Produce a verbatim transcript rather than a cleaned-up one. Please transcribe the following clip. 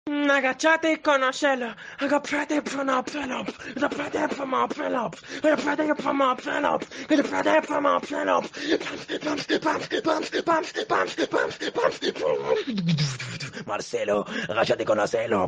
Mm, Agachate con ocelo, agachate from our Philip, the brother from our Philip, the brother from our Philip, the brother from our Philip. Bump, bump, bump, bump, bump, bump, bump, bump. Marcelo, agachate con ocelo.